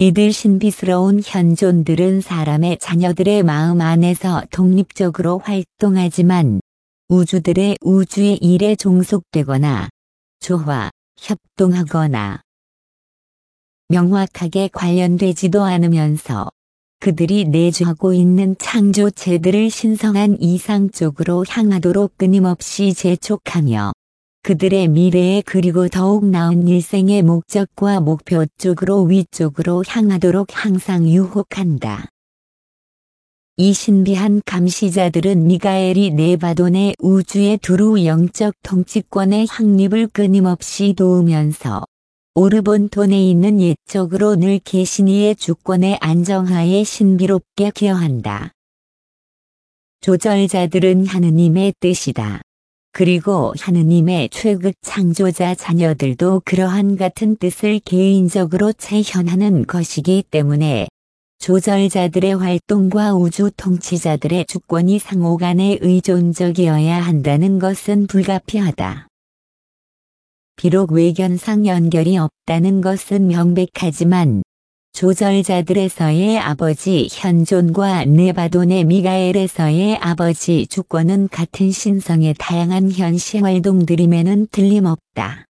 이들 신비스러운 현존들은 사람의 자녀들의 마음 안에서 독립적으로 활동하지만 우주들의 우주의 일에 종속되거나 조화, 협동하거나 명확하게 관련되지도 않으면서 그들이 내주하고 있는 창조체들을 신성한 이상 쪽으로 향하도록 끊임없이 재촉하며 그들의 미래에 그리고 더욱 나은 일생의 목적과 목표 쪽으로 위쪽으로 향하도록 항상 유혹한다. 이 신비한 감시자들은 미가엘이 네바돈의 우주의 두루 영적 통치권의 확립을 끊임없이 도우면서 오르본톤에 있는 옛적으로 늘 계신 이의 주권의 안정하에 신비롭게 기여한다. 조절자들은 하느님의 뜻이다. 그리고 하느님의 최극 창조자 자녀들도 그러한 같은 뜻을 개인적으로 체현하는 것이기 때문에 조절자들의 활동과 우주 통치자들의 주권이 상호간에 의존적이어야 한다는 것은 불가피하다. 비록 외견상 연결이 없다는 것은 명백하지만 조절자들에서의 아버지 현존과 네바돈의 미가엘에서의 아버지 주권은 같은 신성의 다양한 현시 활동들임에는 틀림없다.